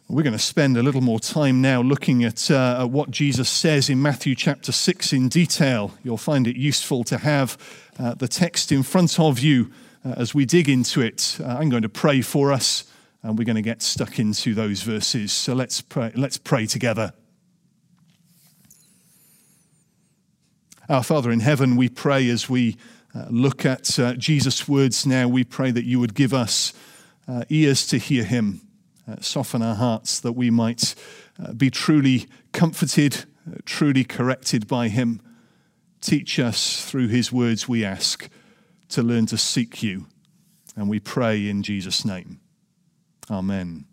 We're going to spend a little more time now looking at what Jesus says in Matthew chapter 6 in detail. You'll find it useful to have the text in front of you as we dig into it. I'm going to pray for us, and we're going to get stuck into those verses. So let's pray together. Our Father in heaven, we pray as we look at Jesus' words now, we pray that you would give us ears to hear him. Soften our hearts that we might be truly comforted, truly corrected by him. Teach us through his words, we ask, to learn to seek you. And we pray in Jesus' name. Amen.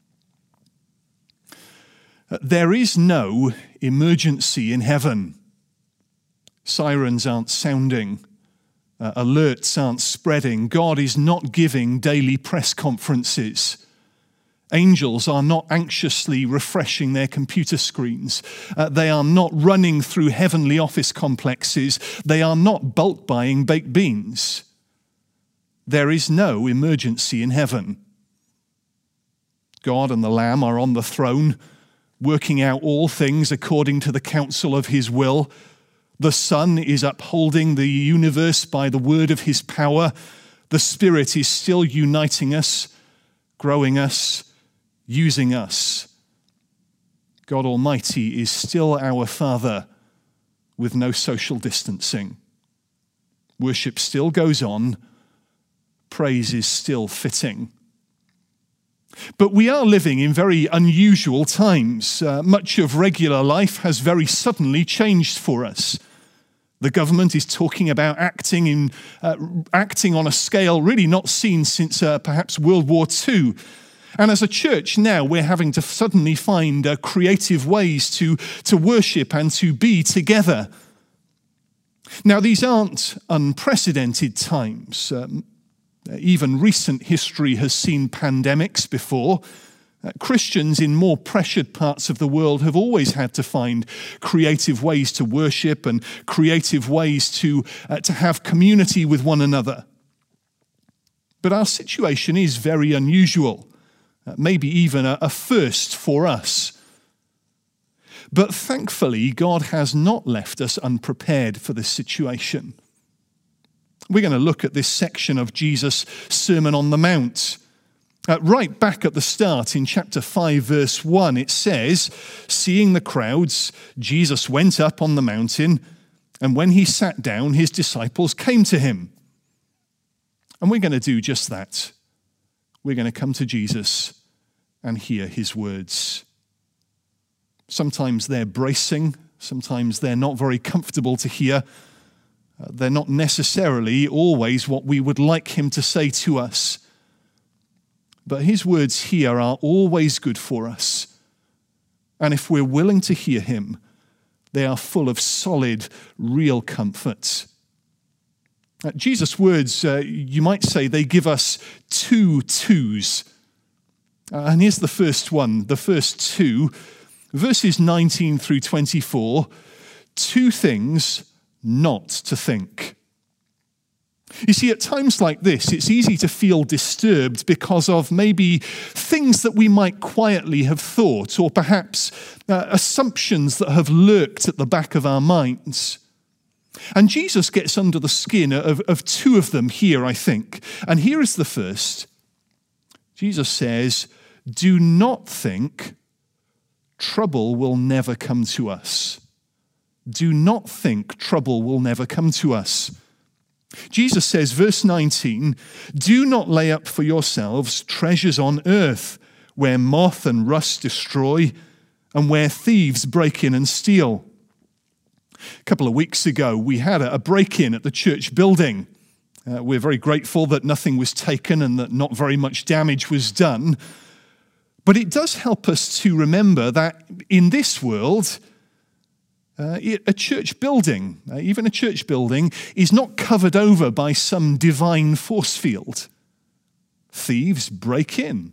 There is no emergency in heaven. Sirens aren't sounding. Alerts aren't spreading. God is not giving daily press conferences. Angels are not anxiously refreshing their computer screens. They are not running through heavenly office complexes. They are not bulk buying baked beans. There is no emergency in heaven. God and the Lamb are on the throne, working out all things according to the counsel of his will. The Son is upholding the universe by the word of his power. The Spirit is still uniting us, growing us, using us. God Almighty is still our Father with no social distancing. Worship still goes on. Praise is still fitting. But we are living in very unusual times. Much of regular life has very suddenly changed for us. The government is talking about acting on a scale really not seen since perhaps World War II. And as a church now, we're having to suddenly find creative ways to worship and to be together. Now, these aren't unprecedented times. Even recent history has seen pandemics before. Christians in more pressured parts of the world have always had to find creative ways to worship and creative ways to have community with one another. But our situation is very unusual. Maybe even a first for us. But thankfully, God has not left us unprepared for this situation. We're going to look at this section of Jesus' Sermon on the Mount. Right back at the start in chapter 5, verse 1, it says, "Seeing the crowds, Jesus went up on the mountain, and when he sat down, his disciples came to him." And we're going to do just that. We're going to come to Jesus and hear his words. Sometimes they're bracing, sometimes they're not very comfortable to hear. They're not necessarily always what we would like him to say to us. But his words here are always good for us. And if we're willing to hear him, they are full of solid, real comfort. Jesus' words, you might say, they give us two twos. And here's the first one, the first two, verses 19 through 24, two things not to think. You see, at times like this, it's easy to feel disturbed because of maybe things that we might quietly have thought, or perhaps assumptions that have lurked at the back of our minds. And Jesus gets under the skin of two of them here, I think. And here is the first. Jesus says, "Do not think trouble will never come to us." Do not think trouble will never come to us. Jesus says, verse 19, "Do not lay up for yourselves treasures on earth, where moth and rust destroy, and where thieves break in and steal." A couple of weeks ago, we had a break-in at the church building. We're very grateful that nothing was taken and that not very much damage was done. But it does help us to remember that in this world, a church building, even a church building, is not covered over by some divine force field. Thieves break in.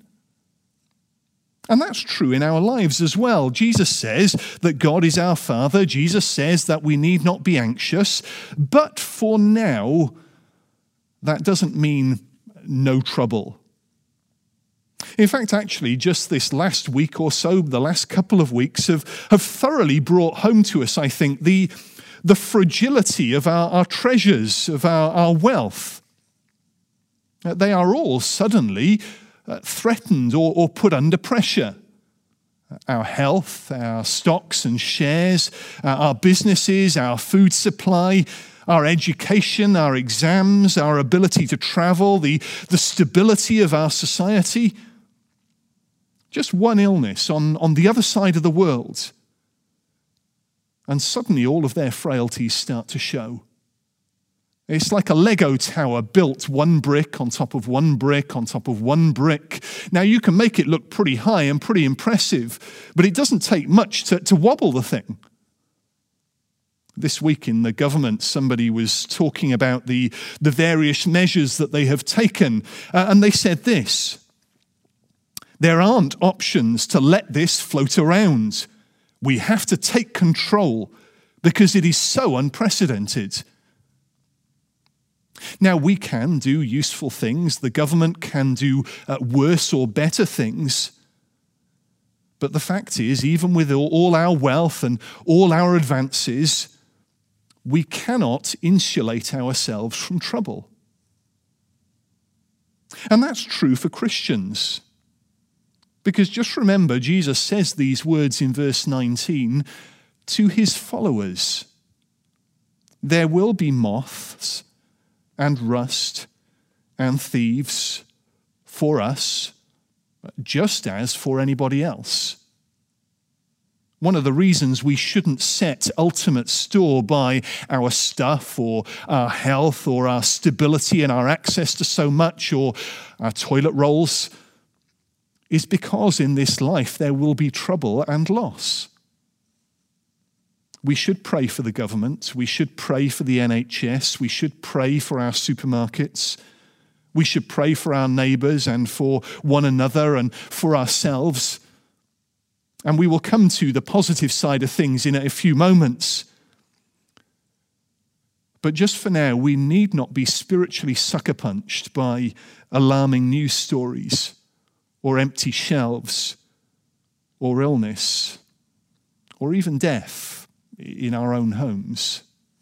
And that's true in our lives as well. Jesus says that God is our Father. Jesus says that we need not be anxious. But for now, that doesn't mean no trouble. In fact, actually, just this last week or so, the last couple of weeks have thoroughly brought home to us, I think, the fragility of our treasures, of our wealth. They are all suddenly threatened or put under pressure. Our health, our stocks and shares, our businesses, our food supply, our education, our exams, our ability to travel, the stability of our society. Just one illness on the other side of the world, and suddenly all of their frailties start to show. It's like a Lego tower built one brick on top of one brick on top of one brick. Now, you can make it look pretty high and pretty impressive, but it doesn't take much to wobble the thing. This week in the government, somebody was talking about the various measures that they have taken, and they said this: there aren't options to let this float around. We have to take control because it is so unprecedented. Now, we can do useful things. The government can do worse or better things. But the fact is, even with all our wealth and all our advances, we cannot insulate ourselves from trouble. And that's true for Christians. Because just remember, Jesus says these words in verse 19 to his followers: there will be moths and rust and thieves for us, just as for anybody else. One of the reasons we shouldn't set ultimate store by our stuff or our health or our stability and our access to so much or our toilet rolls is because in this life there will be trouble and loss. We should pray for the government. We should pray for the NHS. We should pray for our supermarkets. We should pray for our neighbours and for one another and for ourselves. And we will come to the positive side of things in a few moments. But just for now, we need not be spiritually sucker-punched by alarming news stories or empty shelves or illness or even death in our own homes.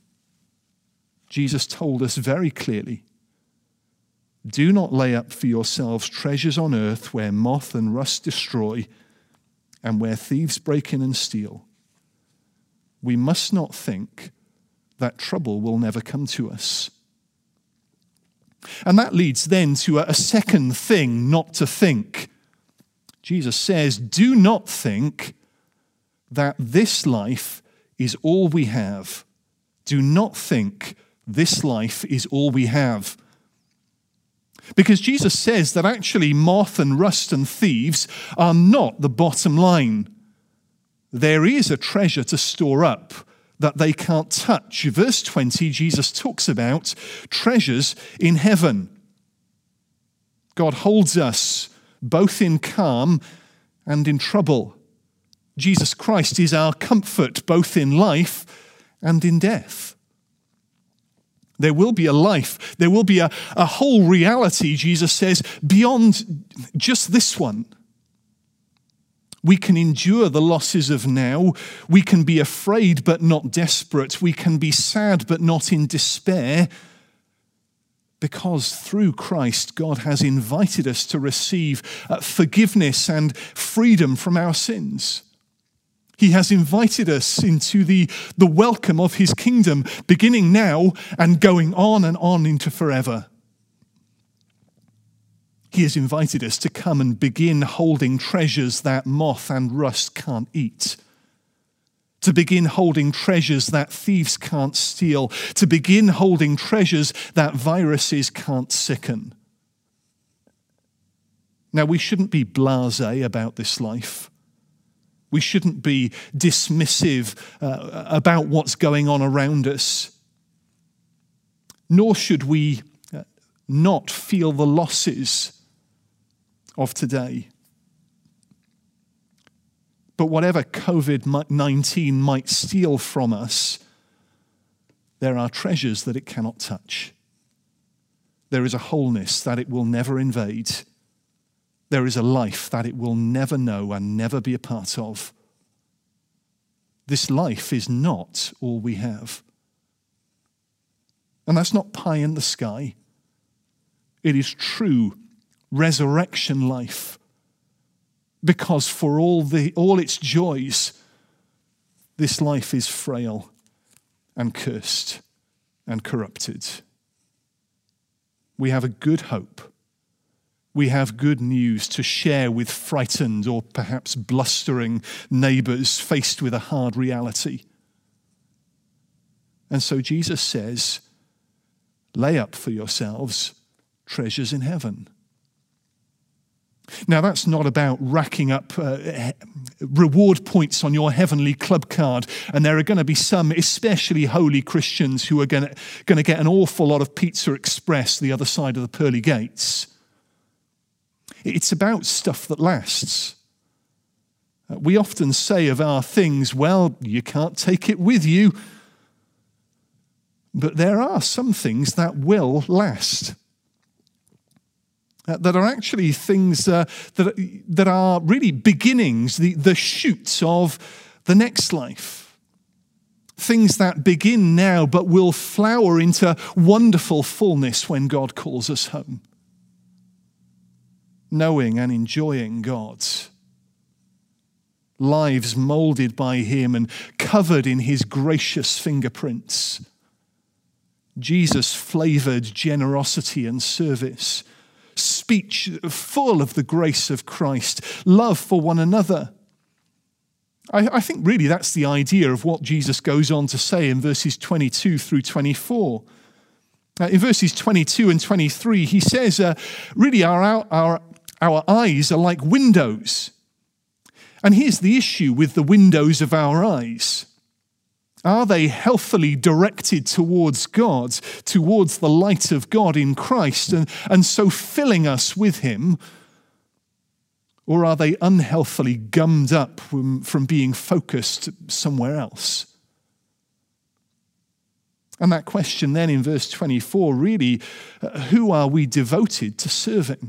Jesus told us very clearly, do not lay up for yourselves treasures on earth where moth and rust destroy and where thieves break in and steal. We must not think that trouble will never come to us. And that leads then to a second thing not to think. Jesus says, do not think that this life is all we have. Do not think this life is all we have. Because Jesus says that actually moth and rust and thieves are not the bottom line. There is a treasure to store up that they can't touch. Verse 20, Jesus talks about treasures in heaven. God holds us both in calm and in trouble. Jesus Christ is our comfort both in life and in death. There will be a life, there will be a whole reality, Jesus says, beyond just this one. We can endure the losses of now. We can be afraid but not desperate. We can be sad but not in despair. Because through Christ, God has invited us to receive forgiveness and freedom from our sins. He has invited us into the welcome of his kingdom, beginning now and going on and on into forever. He has invited us to come and begin holding treasures that moth and rust can't eat. To begin holding treasures that thieves can't steal. To begin holding treasures that viruses can't sicken. Now, we shouldn't be blasé about this life. We shouldn't be dismissive about what's going on around us. Nor should we not feel the losses of today. But whatever COVID-19 might steal from us, there are treasures that it cannot touch. There is a wholeness that it will never invade. there is a life that it will never know and never be a part of. This life is not all we have. And that's not pie in the sky. It is true resurrection life. Because for all its joys, this life is frail and cursed and corrupted. We have a good hope. We have good news to share with frightened or perhaps blustering neighbors faced with a hard reality. And so Jesus says, lay up for yourselves treasures in heaven. Now, that's not about racking up reward points on your heavenly club card, and there are going to be some, especially holy Christians, who are going to get an awful lot of Pizza Express the other side of the pearly gates. It's about stuff that lasts. We often say of our things, well, you can't take it with you. But there are some things that will last. That are actually things that are really beginnings, the shoots of the next life. Things that begin now but will flower into wonderful fullness when God calls us home. Knowing and enjoying God. Lives molded by Him and covered in His gracious fingerprints. Jesus-flavored generosity and service. Speech full of the grace of Christ, love for one another. I think really that's the idea of what Jesus goes on to say in verses 22 through 24. In verses 22 and 23, he says, really our eyes are like windows. And here's the issue with the windows of our eyes. Are they healthily directed towards God, towards the light of God in Christ, and so filling us with Him? Or are they unhealthily gummed up from being focused somewhere else? And that question then in verse 24, really, who are we devoted to serving?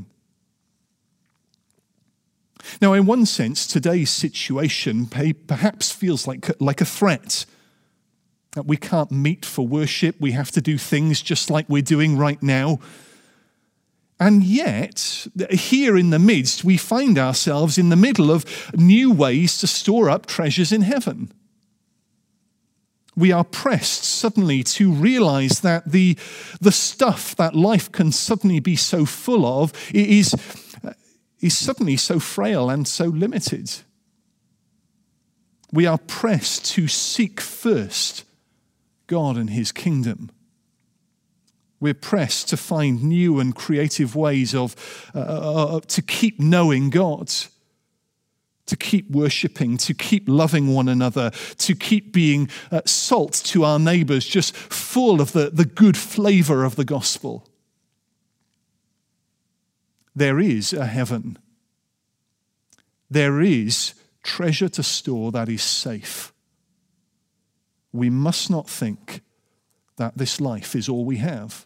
Now, in one sense, today's situation perhaps feels like a threat. We can't meet for worship. We have to do things just like we're doing right now. And yet, here in the midst, we find ourselves in the middle of new ways to store up treasures in heaven. We are pressed suddenly to realize that the stuff that life can suddenly be so full of is suddenly so frail and so limited. We are pressed to seek first God and His kingdom. We're pressed to find new and creative ways to keep knowing God, to keep worshipping, to keep loving one another, to keep being salt to our neighbors, just full of the good flavor of the gospel. There is a heaven. There is treasure to store that is safe. We must not think that this life is all we have.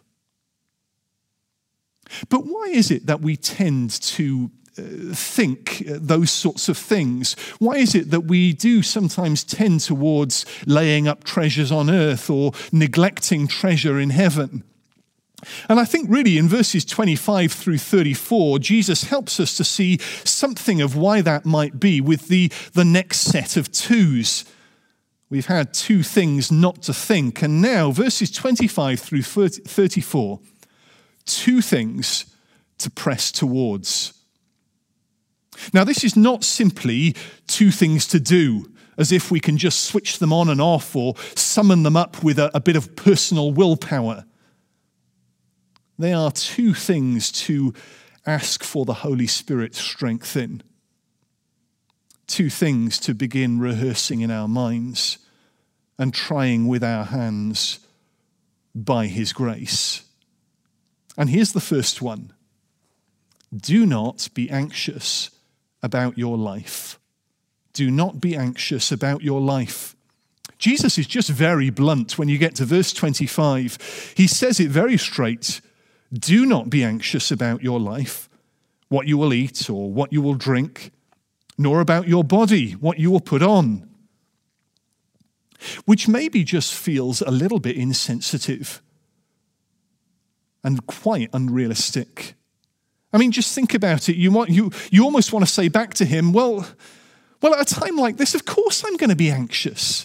But why is it that we tend to think those sorts of things? Why is it that we do sometimes tend towards laying up treasures on earth or neglecting treasure in heaven? And I think really in verses 25 through 34, Jesus helps us to see something of why that might be with the next set of twos. We've had two things not to think, and now verses 25 through 34, two things to press towards. Now, this is not simply two things to do, as if we can just switch them on and off or summon them up with a bit of personal willpower. They are two things to ask for the Holy Spirit's strength in. Two things to begin rehearsing in our minds and trying with our hands by His grace. And here's the first one. Do not be anxious about your life. Do not be anxious about your life. Jesus is just very blunt when you get to verse 25. He says it very straight. Do not be anxious about your life, what you will eat or what you will drink, nor about your body, what you will put on. Which maybe just feels a little bit insensitive and quite unrealistic. I mean, just think about it. You almost want to say back to him, well, at a time like this, of course I'm going to be anxious.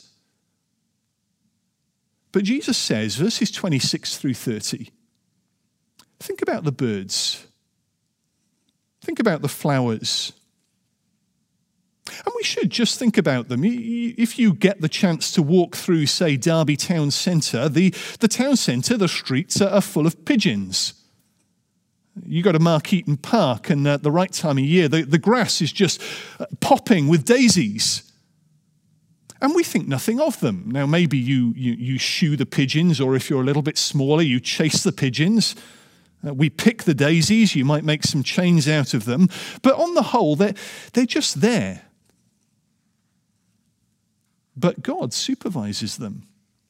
But Jesus says, verses 26 through 30, think about the birds. Think about the flowers. And we should just think about them. If you get the chance to walk through, say, Derby town centre, the town centre, the streets are full of pigeons. You go to Markeaton Park, and at the right time of year, the grass is just popping with daisies. And we think nothing of them. Now, maybe you shoo the pigeons, or if you're a little bit smaller, you chase the pigeons. We pick the daisies. You might make some chains out of them. But on the whole, they're just there. But God supervises them.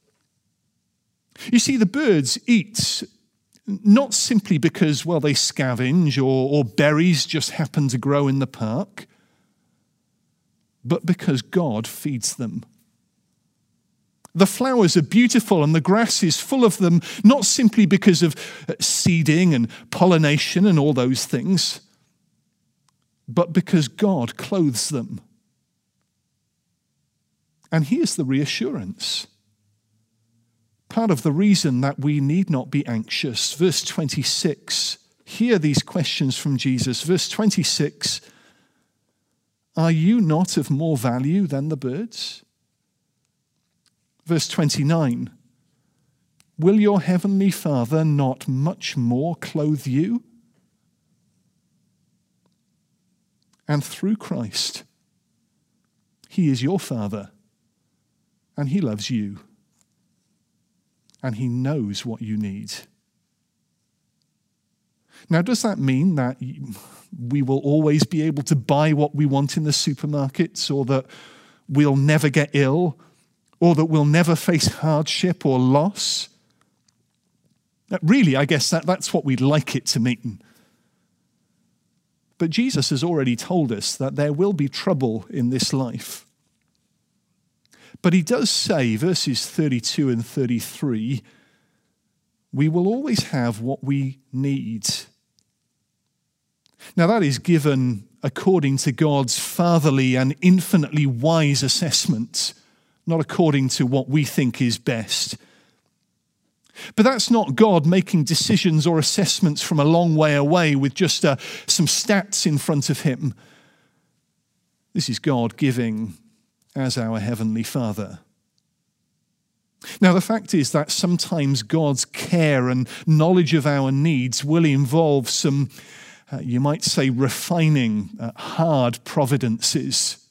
You see, the birds eat not simply because, well, they scavenge or berries just happen to grow in the park, but because God feeds them. The flowers are beautiful and the grass is full of them, not simply because of seeding and pollination and all those things, but because God clothes them. And here's the reassurance. Part of the reason that we need not be anxious. Verse 26, hear these questions from Jesus. Verse 26, are you not of more value than the birds? Verse 29, will your heavenly Father not much more clothe you? And through Christ, he is your Father, and he loves you. And he knows what you need. Now, does that mean that we will always be able to buy what we want in the supermarkets, or that we'll never get ill, or that we'll never face hardship or loss? Really, I guess that's what we'd like it to mean. But Jesus has already told us that there will be trouble in this life. But he does say, verses 32 and 33, we will always have what we need. Now that is given according to God's fatherly and infinitely wise assessment, not according to what we think is best. But that's not God making decisions or assessments from a long way away with just some stats in front of him. This is God giving as our Heavenly Father. Now, the fact is that sometimes God's care and knowledge of our needs will involve some, you might say, refining, hard providences.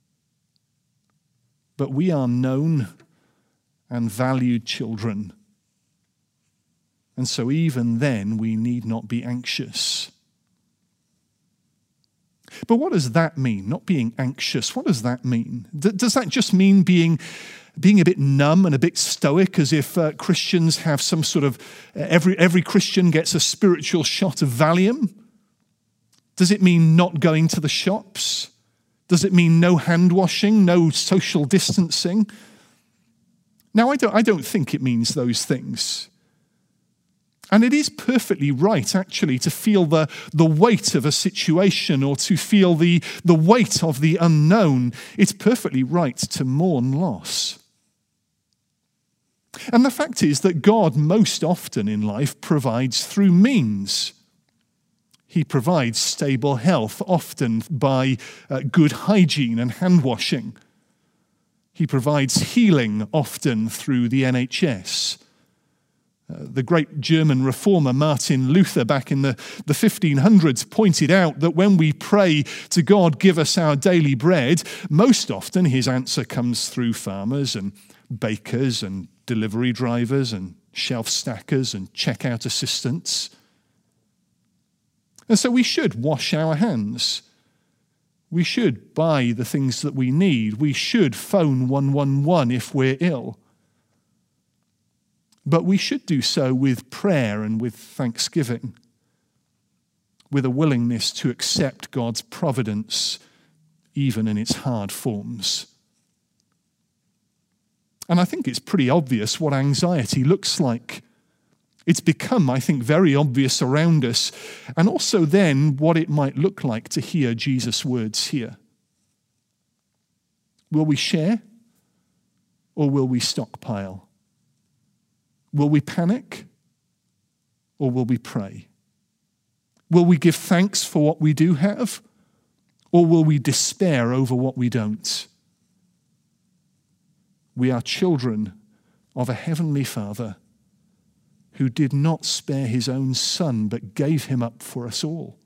But we are known and valued children. And so even then, we need not be anxious. But what does that mean, not being anxious? What does that mean? Does that just mean being a bit numb and a bit stoic, as if Christians have some sort of, every Christian gets a spiritual shot of Valium? Does it mean not going to the shops? Does it mean no hand washing, no social distancing? Now, I don't think it means those things. And it is perfectly right, actually, to feel the weight of a situation, or to feel the weight of the unknown. It's perfectly right to mourn loss. And the fact is that God most often in life provides through means. He provides stable health, often by good hygiene and hand washing. He provides healing, often through the NHS. The great German reformer Martin Luther back in the 1500s pointed out that when we pray to God, give us our daily bread, most often his answer comes through farmers and bakers and delivery drivers and shelf stackers and checkout assistants. And so we should wash our hands. We should buy the things that we need. We should phone 111 if we're ill. But we should do so with prayer and with thanksgiving. with a willingness to accept God's providence, even in its hard forms. And I think it's pretty obvious what anxiety looks like. It's become, I think, very obvious around us, and also then what it might look like to hear Jesus' words here. Will we share, or will we stockpile? Will we panic, or will we pray? Will we give thanks for what we do have, or will we despair over what we don't? We are children of a heavenly Father who did not spare his own Son, but gave him up for us all.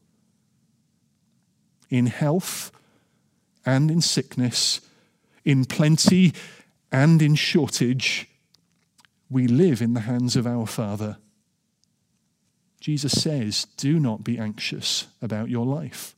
In health and in sickness, in plenty and in shortage, we live in the hands of our Father. Jesus says, do not be anxious about your life.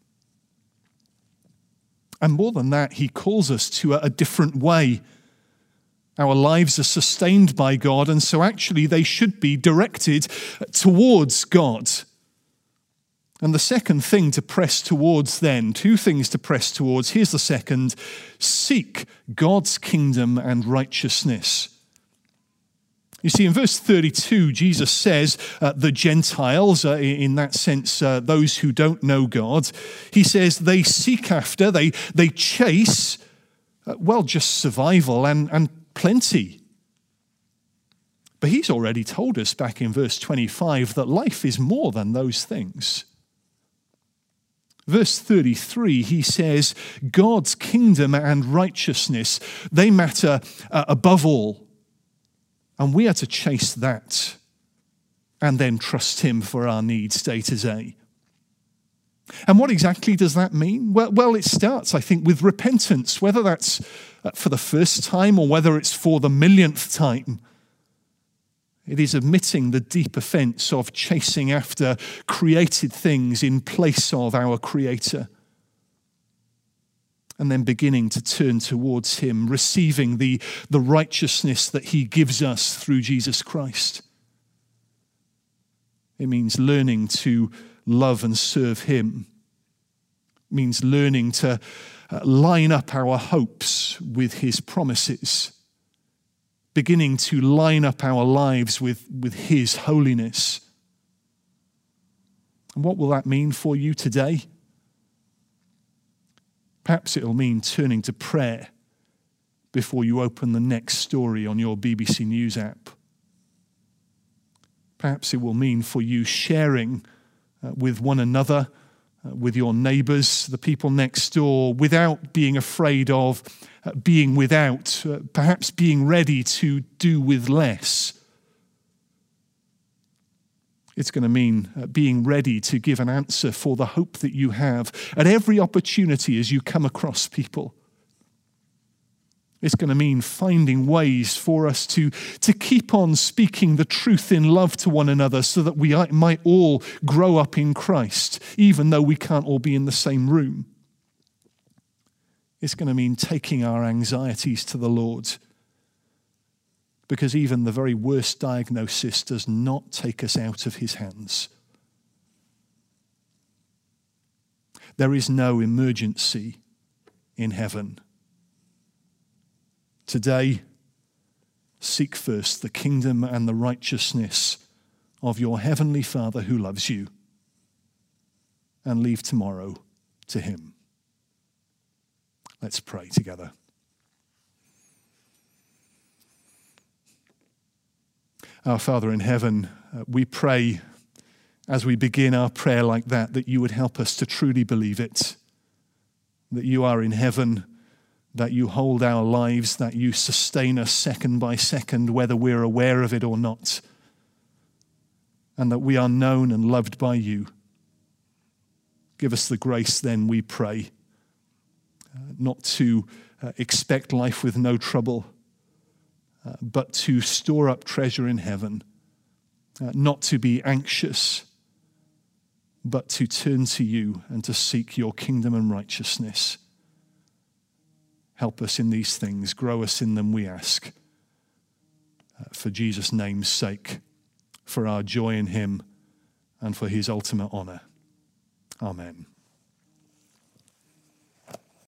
And more than that, he calls us to a different way. Our lives are sustained by God, and so actually they should be directed towards God. And the second thing to press towards then, two things to press towards, here's the second: seek God's kingdom and righteousness. You see, in verse 32, Jesus says the Gentiles, in that sense, those who don't know God, he says they seek after, they chase, just survival and plenty. But he's already told us back in verse 25 that life is more than those things. Verse 33, he says, God's kingdom and righteousness, they matter above all. And we are to chase that and then trust him for our needs day to day. And what exactly does that mean? Well, it starts, I think, with repentance, whether that's for the first time or whether it's for the millionth time. It is admitting the deep offense of chasing after created things in place of our Creator. And then beginning to turn towards him, receiving the righteousness that he gives us through Jesus Christ. It means learning to love and serve him. It means learning to line up our hopes with his promises. Beginning to line up our lives with his holiness. And what will that mean for you today? Perhaps it'll mean turning to prayer before you open the next story on your BBC News app. Perhaps it will mean for you sharing with one another, with your neighbours, the people next door, without being afraid of being without, perhaps being ready to do with less. It's going to mean being ready to give an answer for the hope that you have at every opportunity as you come across people. It's going to mean finding ways for us to keep on speaking the truth in love to one another so that we might all grow up in Christ, even though we can't all be in the same room. It's going to mean taking our anxieties to the Lord, because even the very worst diagnosis does not take us out of his hands. There is no emergency in heaven. Today, seek first the kingdom and the righteousness of your heavenly Father who loves you, and leave tomorrow to him. Let's pray together. Our Father in heaven, we pray as we begin our prayer like that you would help us to truly believe it, that you are in heaven, that you hold our lives, that you sustain us second by second, whether we're aware of it or not, and that we are known and loved by you. Give us the grace then, we pray, not to expect life with no trouble, but to store up treasure in heaven, not to be anxious, but to turn to you and to seek your kingdom and righteousness. Help us in these things, grow us in them, we ask, for Jesus' name's sake, for our joy in him, and for his ultimate honor. Amen.